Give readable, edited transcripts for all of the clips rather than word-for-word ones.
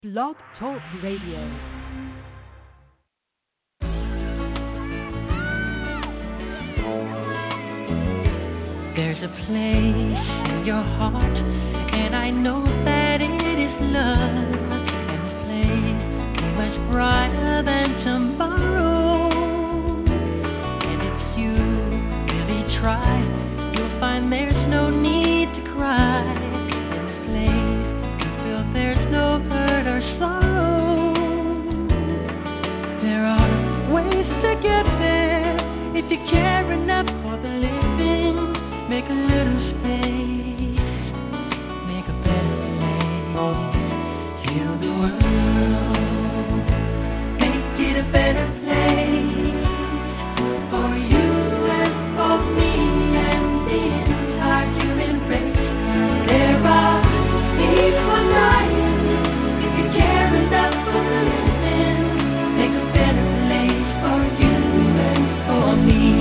Blog Talk Radio. There's a place in your heart, and I know that it is love. And the place is much brighter than tomorrow. And if you really try, you'll find there's no need to cry. In this place, you feel there's no hurt or sorrow. There are ways to get there if you care enough for the living. Make a little space, make a better place, heal the world, make it a better place, for you and for me and the entire human race. There are people dying, if you care enough for the living, make a better place for you and for me.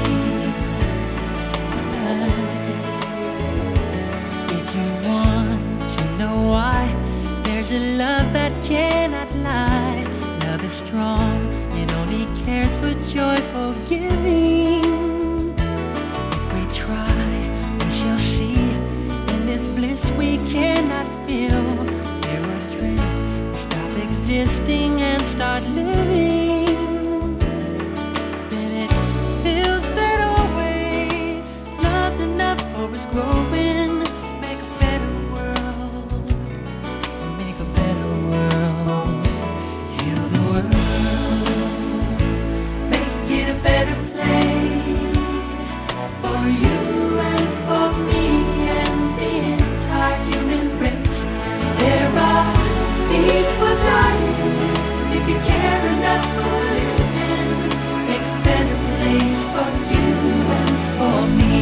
There's a love that cannot lie. Love is strong, it only cares for joyful giving. If we try, we shall see. In this bliss we cannot feel. There are strength, stop existing and start living. Then it feels that always love's enough for us growing. Make a better world. Make a better world, heal the world, make it a better place, for you and for me and the entire human race. There are people dying, if you care enough for living, make a better place for you and for me.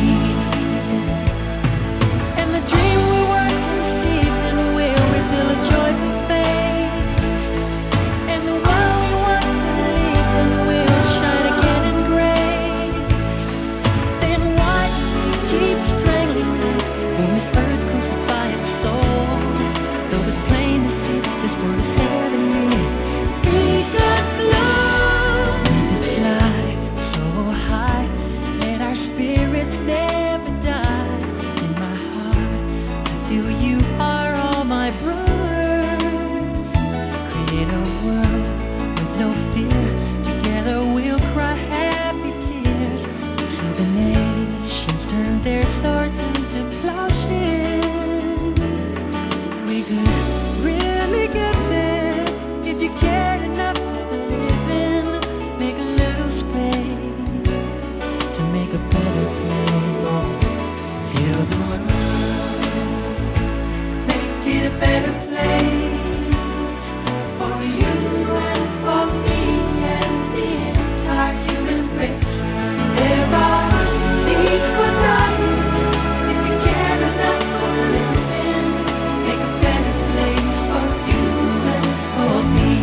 And the dream we work conceived and will reveal a joyful face. And the world we once believed in will shine again in grace. Then why keep strangling us when this earth crucify its soul? Though it's plain to see this world is heavenly. Speak us love and fly so high. Let our spirits never die. In my heart, I feel you are all my brothers. Create a world with no fear. Together we'll cry happy tears. So the nations turn their swords into plowshares. We could really get there if you cared enough for the living. Make a little space to make a better place. Heal the world, make it a better place, for you and for me and the entire human race. There are people dying, if you care enough for the living, make a better place for you and for me.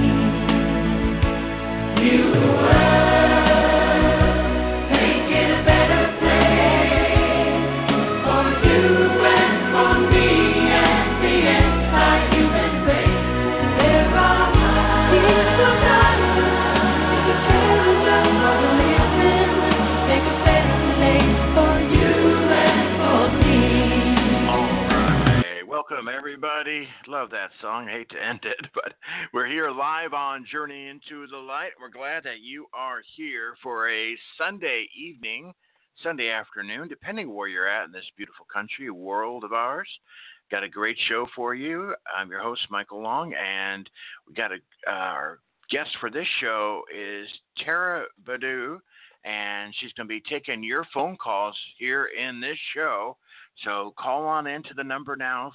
Heal the world, make it a better place, for you and for me and the entire human race. There are people dying, if you care enough for the living, make a better place for you and for me. Hey, welcome everybody. Love that song. Hate to end it, but we're here live on Journey into the Light. We're glad that you are here for a Sunday evening, Sunday afternoon, depending where you're at in this beautiful country, world of ours. Got a great show for you. I'm your host, Michael Long, and we got our guest for this show is Tara Badu, and she's going to be taking your phone calls here in this show. So call on into the number now,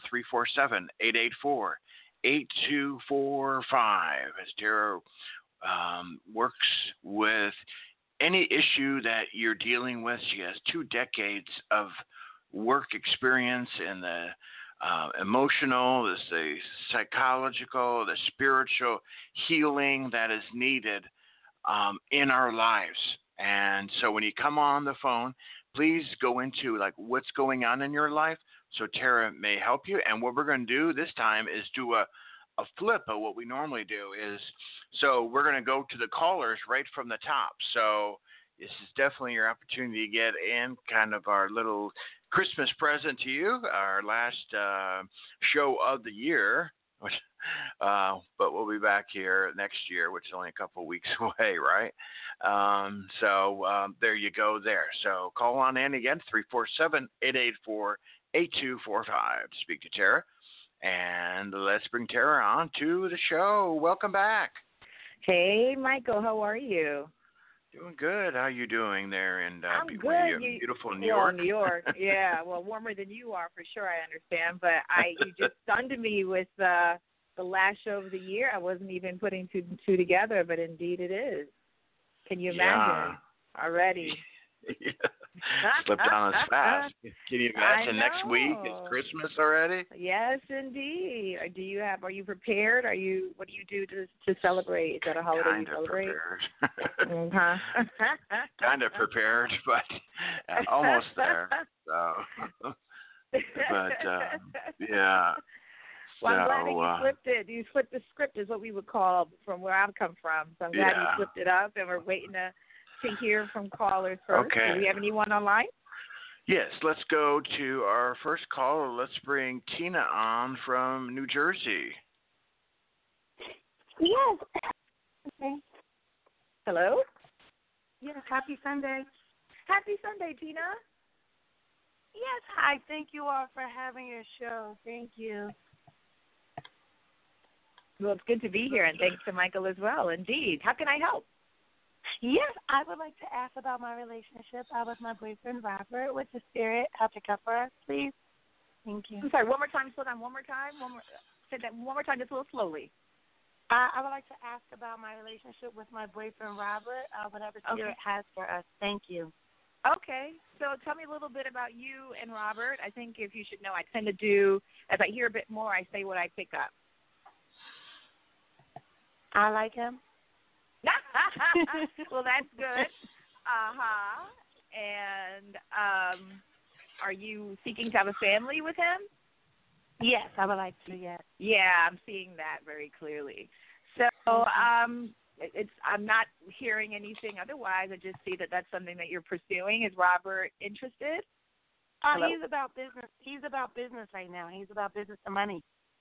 347-884-8245, as Tara works with any issue that you're dealing with. She has 2 decades of work experience in the emotional, the psychological, the spiritual healing that is needed in our lives. And so when you come on the phone, please go into like what's going on in your life so Tara may help you. And what we're going to do this time is do a a flip of what we normally do is, so we're going to go to the callers right from the top. So this is definitely your opportunity to get in, kind of our little Christmas present to you, our last show of the year. But we'll be back here next year, which is only a couple of weeks away, right? So there you go there. So call on in again, 347-884-8245 to speak to Tara. And let's bring Tara on to the show. Welcome back. Hey, Michael, how are you? Doing good. How you doing there in I'm good. Beautiful New York? New York, yeah. Well, warmer than you are for sure, I understand. But you just stunned me with the last show of the year. I wasn't even putting two and two together, but indeed it is. Can you imagine already? Yeah. Slipped on us fast. Can you imagine next week? It's Christmas already? Yes, indeed. Are you prepared? What do you do to celebrate? Is that a holiday kind you celebrate? Prepared. Kind of prepared, but almost there. So, but yeah. Well, I'm glad that you flipped it. You flipped the script, is what we would call from where I've come from. So I'm glad you flipped it up, and we're waiting to hear from callers first. Okay. Do we have anyone online? Yes, let's go to our first caller. Let's bring Tina on from New Jersey. Yes. Okay. Hello? Yes, happy Sunday. Happy Sunday, Tina. Yes, hi. Thank you all for having your show. Thank you. Well, it's good to be here, and thanks to Michael as well. Indeed. How can I help? Yes, I would like to ask about my relationship with my boyfriend, Robert, with the spirit. Help to cover us, please. Thank you. I'm sorry, one more time. Slow down. One more time. Say that one more time, just a little slowly. I would like to ask about my relationship with my boyfriend, Robert, whatever spirit has for us. Thank you. Okay. So tell me a little bit about you and Robert. I think if you should know, I tend to do, as I hear a bit more, I say what I pick up. I like him. Well, that's good. And are you seeking to have a family with him? Yes, I would like to, yes. Yeah, I'm seeing that very clearly. So I'm not hearing anything otherwise. I just see that that's something that you're pursuing. Is Robert interested? He's about business. He's about business right now. He's about business and money.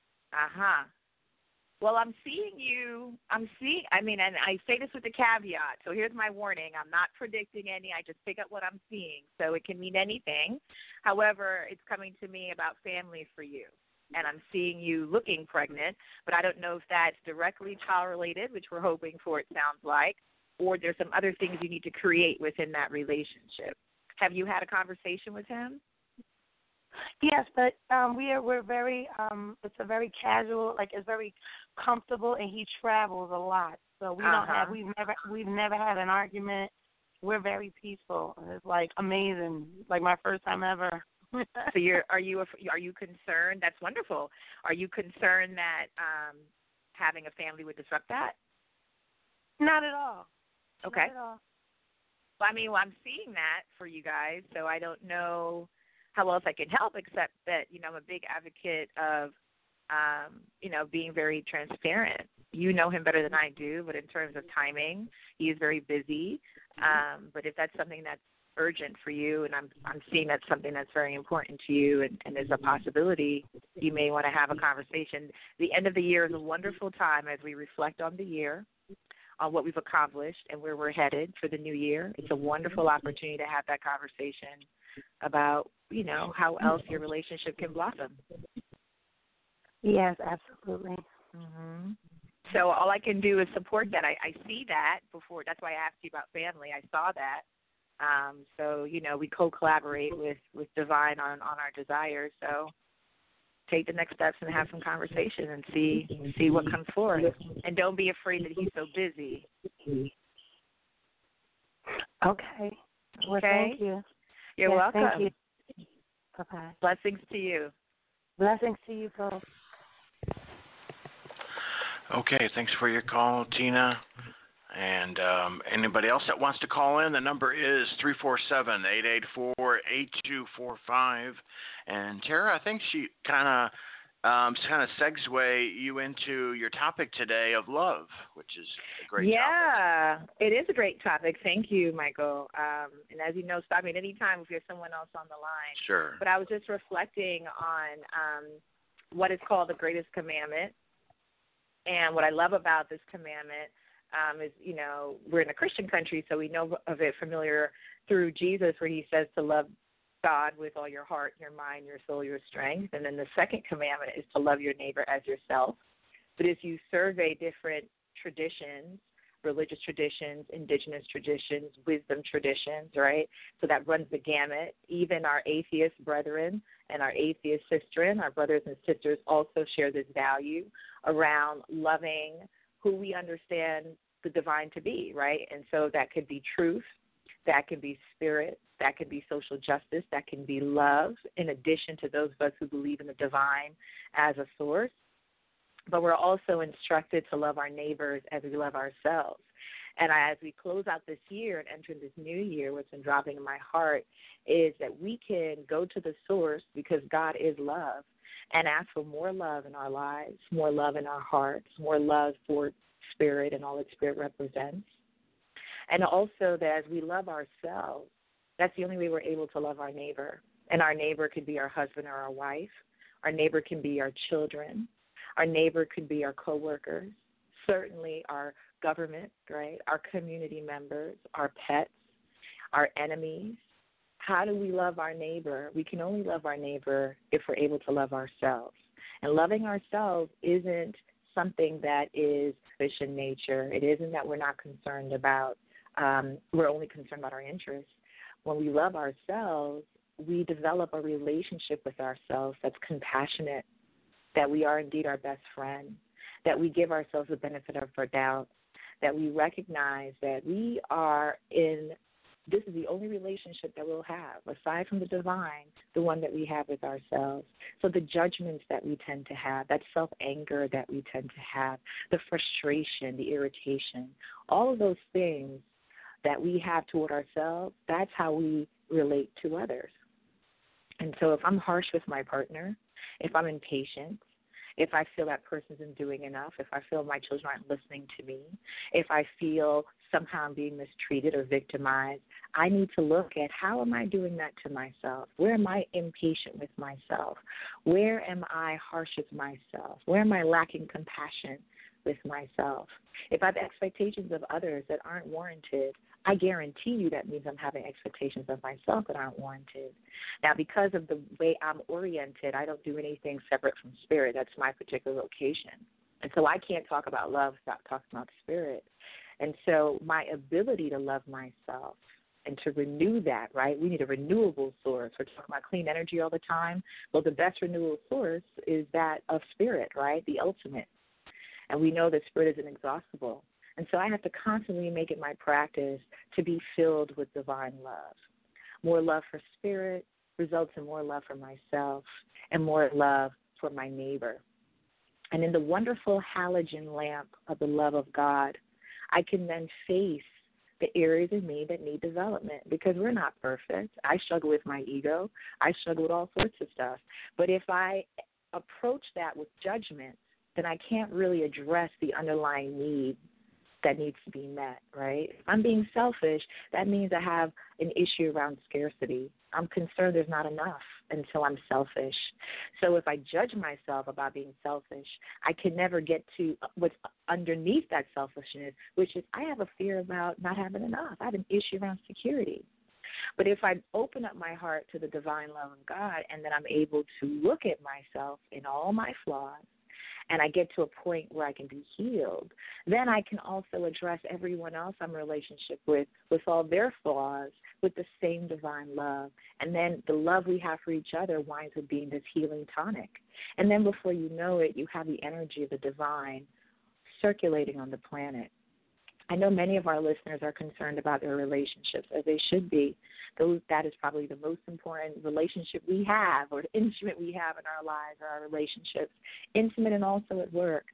Well, I'm seeing you. And I say this with a caveat. So here's my warning. I'm not predicting any. I just pick up what I'm seeing. So it can mean anything. However, it's coming to me about family for you. And I'm seeing you looking pregnant, but I don't know if that's directly child-related, which we're hoping for, it sounds like, or there's some other things you need to create within that relationship. Have you had a conversation with him? Yes, but we're very it's a very casual, like it's very comfortable, and he travels a lot, so we don't have we've never had an argument. We're very peaceful. It's like amazing, like my first time ever. So are you concerned? That's wonderful. Are you concerned that having a family would disrupt that? Not at all. Okay. Not at all. Well, I'm seeing that for you guys, so I don't know how else I can help, except that, I'm a big advocate of, being very transparent. You know him better than I do, but in terms of timing, he is very busy. But if that's something that's urgent for you, and I'm seeing that's something that's very important to you, and there's a possibility, you may want to have a conversation. The end of the year is a wonderful time as we reflect on the year, on what we've accomplished and where we're headed for the new year. It's a wonderful opportunity to have that conversation about, how else your relationship can blossom. Yes, absolutely. Mm-hmm. So all I can do is support that. I see that before. That's why I asked you about family. I saw that. So, we co-collaborate with Divine on our desires. So take the next steps and have some conversation and see what comes forth. And don't be afraid that he's so busy. Okay. Well, thank you. You're welcome. Thank you. Bye-bye. Blessings to you. Blessings to you both. Okay, thanks for your call, Tina. And anybody else that wants to call in, the number is 347-884-8245. And Tara, I think she kind of to kind of segue you into your topic today of love, which is a great topic. Yeah, it is a great topic. Thank you, Michael. And as you know, stop me at any time if there's someone else on the line. Sure. But I was just reflecting on what is called the greatest commandment. And what I love about this commandment is, you know, we're in a Christian country, so we know of it familiar through Jesus, where he says to love God with all your heart, your mind, your soul, your strength. And then the second commandment is to love your neighbor as yourself. But if you survey different traditions, religious traditions, indigenous traditions, wisdom traditions, right? So that runs the gamut. Even our atheist brethren and our atheist sistren, our brothers and sisters, also share this value around loving who we understand the divine to be, right? And so that could be truth, that can be spirit, that can be social justice, that can be love, in addition to those of us who believe in the divine as a source. But we're also instructed to love our neighbors as we love ourselves. And as we close out this year and enter this new year, what's been dropping in my heart is that we can go to the source, because God is love, and ask for more love in our lives, more love in our hearts, more love for spirit and all that spirit represents. And also that as we love ourselves, that's the only way we're able to love our neighbor. And our neighbor could be our husband or our wife. Our neighbor can be our children. Our neighbor could be our coworkers, certainly our government, right? Our community members, our pets, our enemies. How do we love our neighbor? We can only love our neighbor if we're able to love ourselves. And loving ourselves isn't something that is selfish in nature. It isn't that we're not concerned about, we're only concerned about our interests. When we love ourselves, we develop a relationship with ourselves that's compassionate, that we are indeed our best friend, that we give ourselves the benefit of our doubt, that we recognize that we are in, this is the only relationship that we'll have, aside from the divine, the one that we have with ourselves. So the judgments that we tend to have, that self-anger that we tend to have, the frustration, the irritation, all of those things that we have toward ourselves, that's how we relate to others. And so if I'm harsh with my partner, if I'm impatient, if I feel that person isn't doing enough, if I feel my children aren't listening to me, if I feel somehow I'm being mistreated or victimized, I need to look at how am I doing that to myself? Where am I impatient with myself? Where am I harsh with myself? Where am I lacking compassion with myself? If I have expectations of others that aren't warranted, I guarantee you that means I'm having expectations of myself that aren't warranted. Now, because of the way I'm oriented, I don't do anything separate from spirit. That's my particular location. And so I can't talk about love without talking about spirit. And so my ability to love myself and to renew that, right? We need a renewable source. We're talking about clean energy all the time. Well, the best renewable source is that of spirit, right? The ultimate. And we know that spirit is inexhaustible. And so I have to constantly make it my practice to be filled with divine love. More love for spirit results in more love for myself and more love for my neighbor. And in the wonderful halogen lamp of the love of God, I can then face the areas of me that need development, because we're not perfect. I struggle with my ego. I struggle with all sorts of stuff. But if I approach that with judgment, then I can't really address the underlying need that needs to be met, right? If I'm being selfish, that means I have an issue around scarcity. I'm concerned there's not enough, and so I'm selfish. So if I judge myself about being selfish, I can never get to what's underneath that selfishness, which is I have a fear about not having enough. I have an issue around security. But if I open up my heart to the divine love of God, and then I'm able to look at myself in all my flaws, and I get to a point where I can be healed, then I can also address everyone else I'm in a relationship with all their flaws, with the same divine love. And then the love we have for each other winds up being this healing tonic. And then before you know it, you have the energy of the divine circulating on the planet. I know many of our listeners are concerned about their relationships, as they should be. That is probably the most important relationship we have, or instrument we have in our lives, are our relationships, intimate and also at work.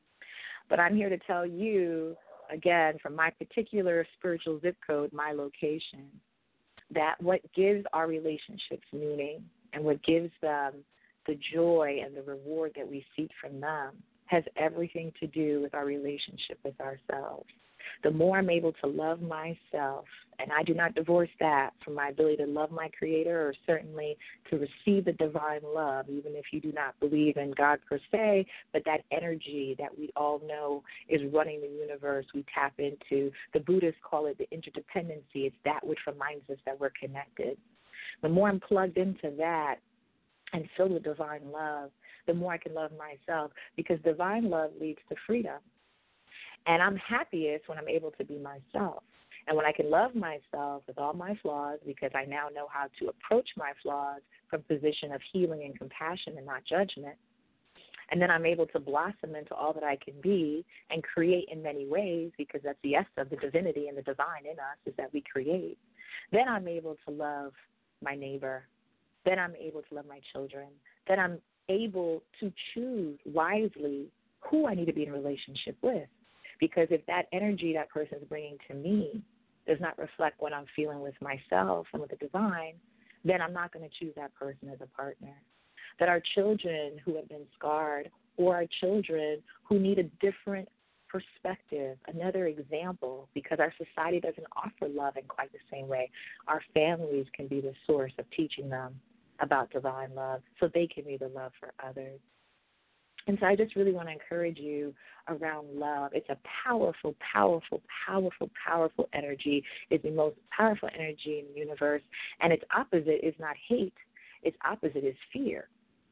But I'm here to tell you, again, from my particular spiritual zip code, my location, that what gives our relationships meaning and what gives them the joy and the reward that we seek from them has everything to do with our relationship with ourselves. The more I'm able to love myself, and I do not divorce that from my ability to love my Creator or certainly to receive the divine love, even if you do not believe in God per se, but that energy that we all know is running the universe we tap into. The Buddhists call it the interdependency. It's that which reminds us that we're connected. The more I'm plugged into that and filled with divine love, the more I can love myself, because divine love leads to freedom. And I'm happiest when I'm able to be myself. And when I can love myself with all my flaws, because I now know how to approach my flaws from a position of healing and compassion and not judgment, and then I'm able to blossom into all that I can be and create in many ways, because that's the essence of the divinity and the divine in us, is that we create. Then I'm able to love my neighbor. Then I'm able to love my children. Then I'm able to choose wisely who I need to be in a relationship with. Because if that energy that person is bringing to me does not reflect what I'm feeling with myself and with the divine, then I'm not going to choose that person as a partner. That our children who have been scarred, or our children who need a different perspective, another example, because our society doesn't offer love in quite the same way, our families can be the source of teaching them about divine love so they can be the love for others. And so I just really want to encourage you around love. It's a powerful, powerful, powerful, powerful energy. It's the most powerful energy in the universe. And its opposite is not hate. Its opposite is fear.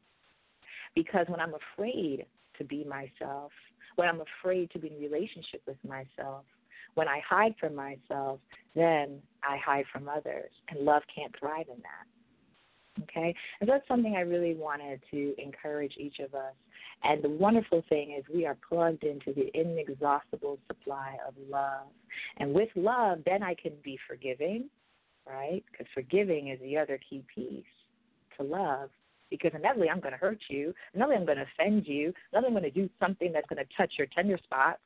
Because when I'm afraid to be myself, when I'm afraid to be in relationship with myself, when I hide from myself, then I hide from others. And love can't thrive in that. Okay? And that's something I really wanted to encourage each of us. And the wonderful thing is we are plugged into the inexhaustible supply of love. And with love, then I can be forgiving, right? Because forgiving is the other key piece to love. Because inevitably I'm going to hurt you. Inevitably I'm going to offend you. Inevitably I'm going to do something that's going to touch your tender spots.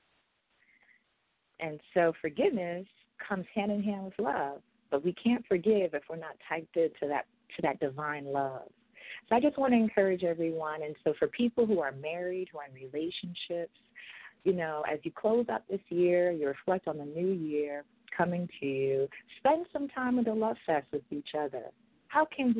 And so forgiveness comes hand in hand with love. But we can't forgive if we're not typed into that divine love. So I just want to encourage everyone. And so for people who are married, who are in relationships, you know, as you close out this year, you reflect on the new year coming to you, spend some time with the Love Fest with each other. What can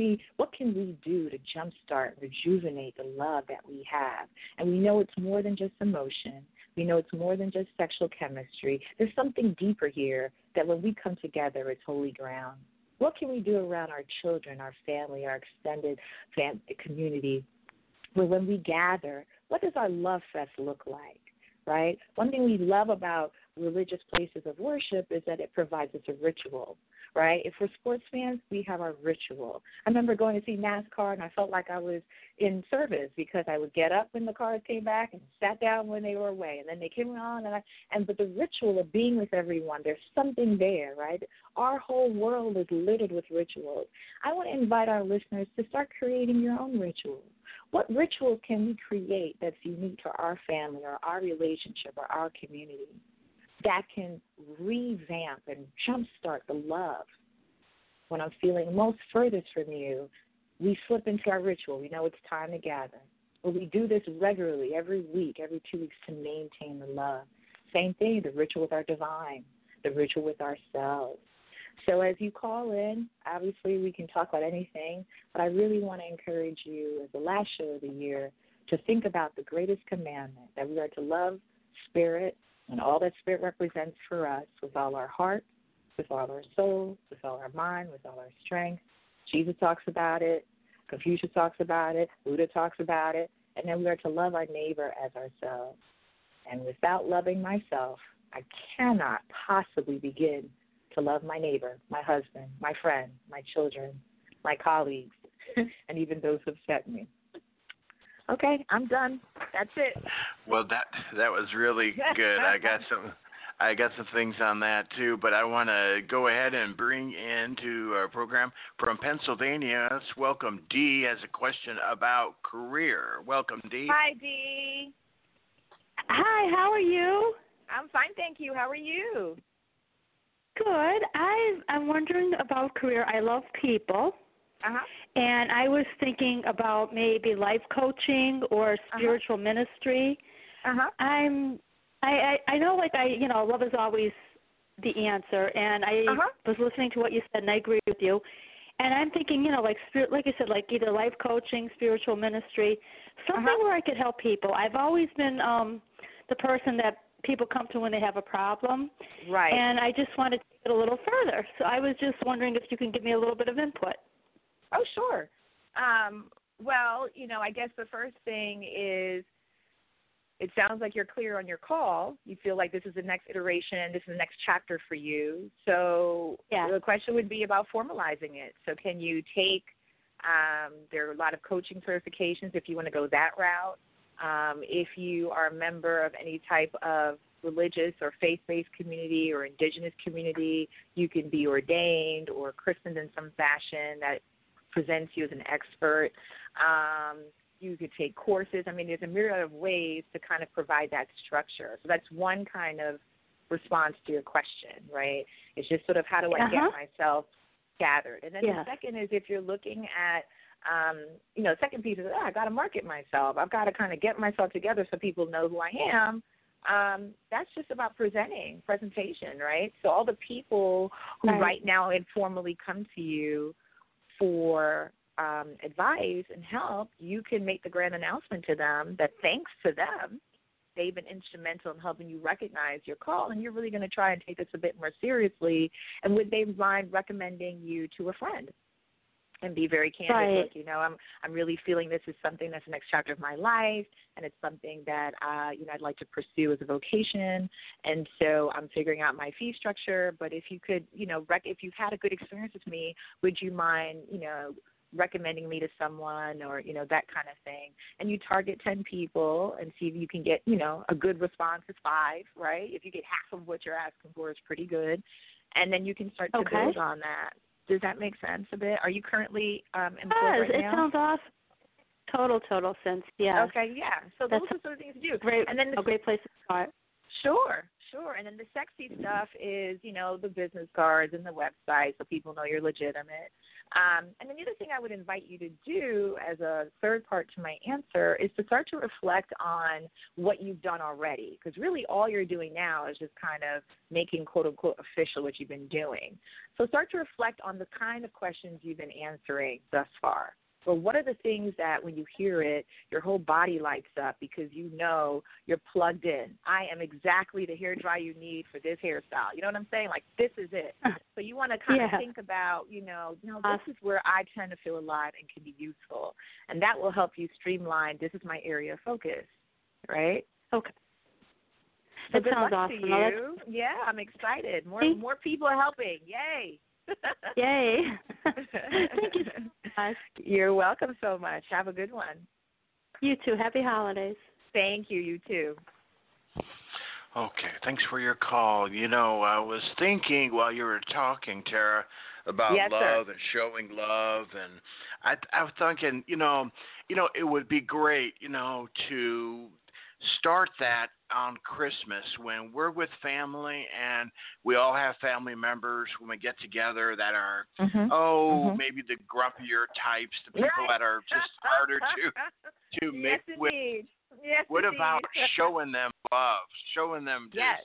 we do to jumpstart, rejuvenate the love that we have? And we know it's more than just emotion. We know it's more than just sexual chemistry. There's something deeper here that when we come together, it's holy ground. What can we do around our children, our family, our extended community? Where when we gather, what does our Love Fest look like, right? One thing we love about religious places of worship is that it provides us a ritual, right? If we're sports fans, we have our ritual. I remember going to see NASCAR, and I felt like I was in service because I would get up when the cars came back and sat down when they were away, and then they came on, but the ritual of being with everyone, there's something there, right? Our whole world is littered with rituals. I want to invite our listeners to start creating your own rituals. What rituals can we create that's unique to our family or our relationship or our community that can revamp and jumpstart the love? When I'm feeling most furthest from you, we slip into our ritual. We know it's time to gather. But we do this regularly, every week, every 2 weeks to maintain the love. Same thing, the ritual with our divine, the ritual with ourselves. So as you call in, obviously we can talk about anything, but I really want to encourage you as the last show of the year to think about the greatest commandment, that we are to love Spirit and all that Spirit represents for us with all our heart, with all our soul, with all our mind, with all our strength. Jesus talks about it. Confucius talks about it. Buddha talks about it. And then we are to love our neighbor as ourselves. And without loving myself, I cannot possibly begin to love my neighbor, my husband, my friend, my children, my colleagues, and even those who upset me. Okay, I'm done. That's it. Well, that was really good. I got some things on that too, but I want to go ahead and bring into our program from Pennsylvania. Let's welcome Dee has a question about career. Welcome, Dee. Hi, Dee. Hi, how are you? I'm fine, thank you. How are you? Good. I'm wondering about career. I love people. And I was thinking about maybe life coaching or spiritual ministry. I know, like, love is always the answer, and I was listening to what you said, and I agree with you. And I'm thinking, like I said, like either life coaching, spiritual ministry, something where I could help people. I've always been the person that people come to when they have a problem. Right. And I just wanted to take it a little further. So I was just wondering if you can give me a little bit of input. Oh, sure. Well, I guess the first thing is, it sounds like you're clear on your call. You feel like this is the next iteration, this is the next chapter for you. So the question would be about formalizing it. So can you take, there are a lot of coaching certifications if you want to go that route. If you are a member of any type of religious or faith-based community or indigenous community, you can be ordained or christened in some fashion that presents you as an expert. You could take courses. I mean, there's a myriad of ways to kind of provide that structure. So that's one kind of response to your question, right? It's just sort of how do I get myself gathered? And then the second is if you're looking at, the second piece is, I got to market myself. I've got to kind of get myself together so people know who I am. That's just about presentation, right? So all the people who right now informally come to you for advice and help, you can make the grand announcement to them that thanks to them, they've been instrumental in helping you recognize your call, and you're really going to try and take this a bit more seriously. And would they mind recommending you to a friend? And be very candid. Look, I'm really feeling this is something that's the next chapter of my life, and it's something that I'd like to pursue as a vocation. And so I'm figuring out my fee structure. But if you could, if you've had a good experience with me, would you mind, recommending me to someone or, that kind of thing. And you target 10 people and see if you can get, a good response is 5, right? If you get half of what you're asking for, it's pretty good. And then you can start to build on that. Does that make sense a bit? Are you currently employed right now? It sounds awesome. Total sense, yeah. Okay, yeah. So those are sort of things to do. And then a great place to start. Sure. And then the sexy stuff is, the business cards and the website so people know you're legitimate. And then the other thing I would invite you to do as a third part to my answer is to start to reflect on what you've done already, because really all you're doing now is just kind of making quote-unquote official what you've been doing. So start to reflect on the kind of questions you've been answering thus far. So what are the things that when you hear it, your whole body lights up because you're plugged in? I am exactly the hair dye you need for this hairstyle. You know what I'm saying? Like, this is it. So you want to kind of think about, this is where I tend to feel alive and can be useful. And that will help you streamline, this is my area of focus, right? Okay. So that sounds awesome. You. Yeah, I'm excited. More people are helping. Yay. Yay. Thank you so much. You're welcome so much. Have a good one. You too. Happy holidays. Thank you. You too. Okay. Thanks for your call. I was thinking while you were talking, Tara, about love and showing love, and I was thinking, it would be great, to start that on Christmas when we're with family and we all have family members when we get together that are, maybe the grumpier types, the people that are just harder to mix with. Yes, what indeed. about showing them love, showing them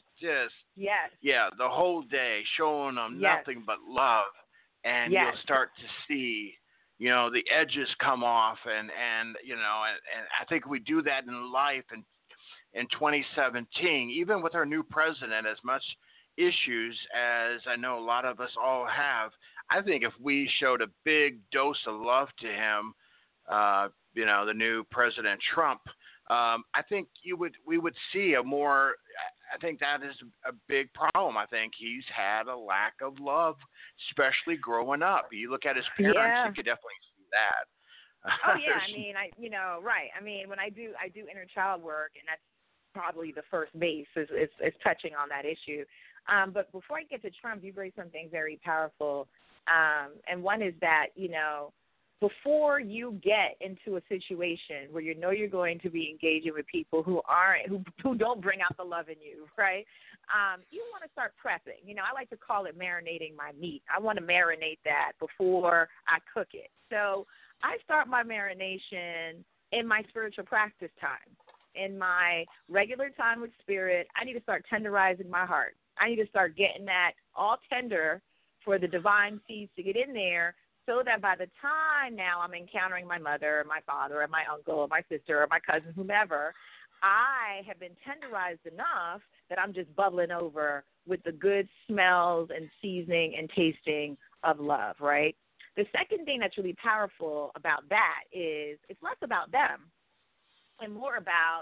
the whole day, showing them nothing but love, and you'll start to see, the edges come off, and I think we do that in life, and in 2017, even with our new president, as much issues as I know a lot of us all have, I think if we showed a big dose of love to him, the new President Trump, I think we would see a more. I think that is a big problem. I think he's had a lack of love, especially growing up. You look at his parents, you could definitely see that. Oh yeah, I mean, right. I mean, when I do inner child work, and that's probably the first base is touching on that issue. But before I get to Trump, you raised something very powerful, and one is that before you get into a situation where you know you're going to be engaging with people who don't bring out the love in you, right? You want to start prepping. You know, I like to call it marinating my meat. I want to marinate that before I cook it. So I start my marination in my spiritual practice time. In my regular time with Spirit, I need to start tenderizing my heart. I need to start getting that all tender for the divine seeds to get in there, so that by the time now I'm encountering my mother or my father or my uncle or my sister or my cousin, whomever, I have been tenderized enough that I'm just bubbling over with the good smells and seasoning and tasting of love, right? The second thing that's really powerful about that is it's less about them and more about,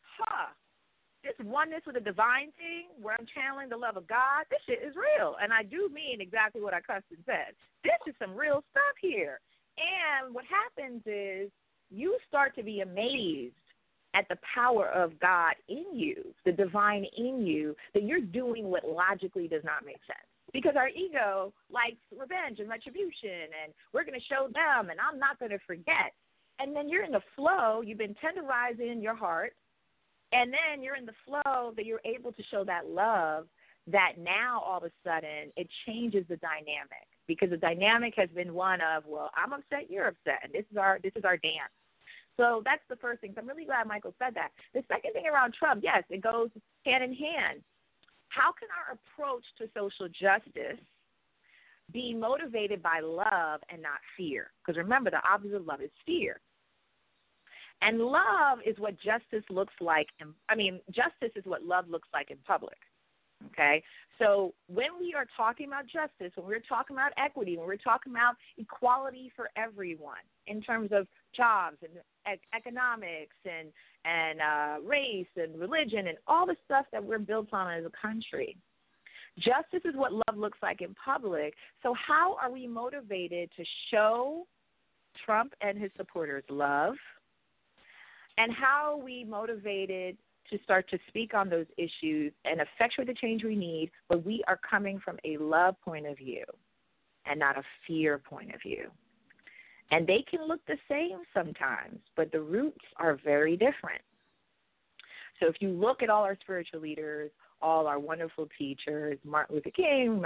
this oneness with a divine thing where I'm channeling the love of God, this shit is real. And I do mean exactly what I cussed and said. This is some real stuff here. And what happens is you start to be amazed at the power of God in you, the divine in you, that you're doing what logically does not make sense. Because our ego likes revenge and retribution, and we're going to show them, and I'm not going to forget. And then you're in the flow. You've been tenderizing your heart. And then you're in the flow that you're able to show that love, that now all of a sudden it changes the dynamic, because the dynamic has been one of, well, I'm upset, you're upset, and this is our dance. So that's the first thing. So I'm really glad Michael said that. The second thing around Trump, yes, it goes hand in hand. How can our approach to social justice be motivated by love and not fear? Because remember, the opposite of love is fear. And love is what justice looks like. Justice is what love looks like in public, okay? So when we are talking about justice, when we're talking about equity, when we're talking about equality for everyone in terms of jobs and economics and race and religion and all the stuff that we're built on as a country, justice is what love looks like in public. So how are we motivated to show Trump and his supporters love? And how are we motivated to start to speak on those issues and effectuate the change we need, but we are coming from a love point of view and not a fear point of view? And they can look the same sometimes, but the roots are very different. So if you look at all our spiritual leaders, all our wonderful teachers, Martin Luther King,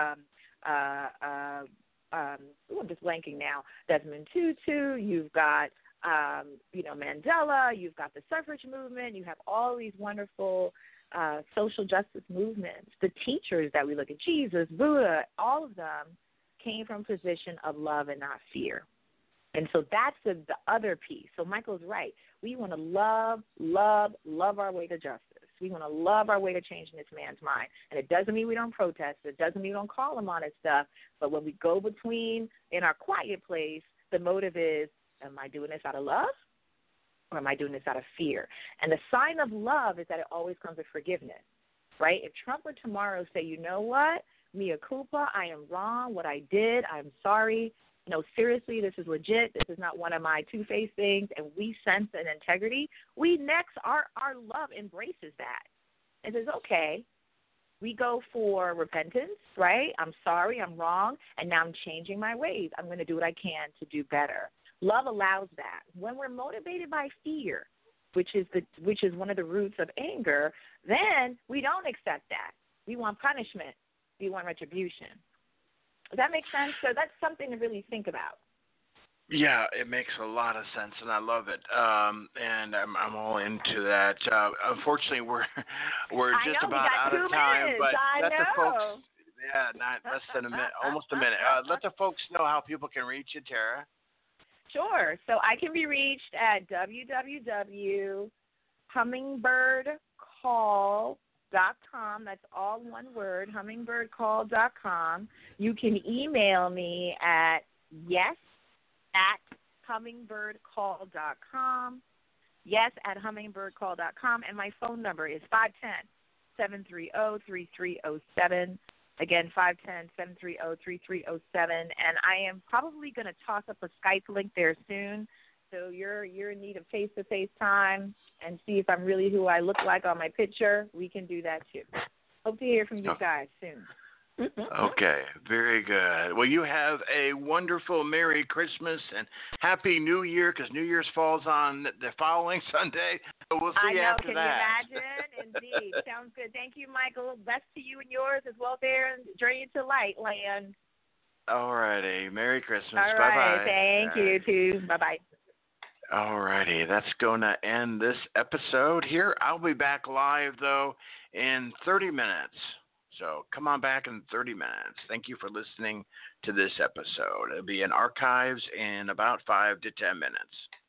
I'm just blanking now, Desmond Tutu, you've got Mandela, you've got the suffrage movement, you have all these wonderful social justice movements. The teachers that we look at, Jesus, Buddha, all of them came from a position of love and not fear. And so that's the other piece. So Michael's right. We want to love our way to justice. We want to love our way to changing this man's mind. And it doesn't mean we don't protest. It doesn't mean we don't call him on his stuff. But when we go between in our quiet place, the motive is, am I doing this out of love or am I doing this out of fear? And the sign of love is that it always comes with forgiveness, right? If Trump would tomorrow say, you know what, mea culpa, I am wrong, what I did, I'm sorry, no, seriously, this is legit, this is not one of my two-faced things, and we sense an integrity, our love embraces that and says, okay, we go for repentance, right? I'm sorry, I'm wrong, and now I'm changing my ways. I'm going to do what I can to do better. Love allows that. When we're motivated by fear, which is one of the roots of anger, then we don't accept that. We want punishment. We want retribution. Does that make sense? So that's something to really think about. Yeah, it makes a lot of sense, and I love it. And I'm all into that. Unfortunately, we're just about out of time, but let the folks. Yeah, not less than a minute, almost a minute. Let the folks know how people can reach you, Tara. Sure. So I can be reached at www.hummingbirdcall.com. That's all one word, hummingbirdcall.com. You can email me at yes@hummingbirdcall.com. Yes@hummingbirdcall.com. And my phone number is 510-730-3307. Again, 510-730-3307. And I am probably going to toss up a Skype link there soon. So you're in need of face-to-face time and see if I'm really who I look like on my picture. We can do that too. Hope to hear from you guys soon. Okay, very good. Well, you have a wonderful Merry Christmas and Happy New Year, because New Year's falls on the following Sunday. So we'll see you after Can that. you imagine? Indeed. Sounds good. Thank you, Michael. Best to you and yours as well there in Journey to Light Land. All righty. Merry Christmas. All Bye-bye. right. Thank you, too. Bye-bye. All righty. That's going to end this episode here. I'll be back live, though, in 30 minutes. So come on back in 30 minutes. Thank you for listening to this episode. It'll be in archives in about 5 to 10 minutes.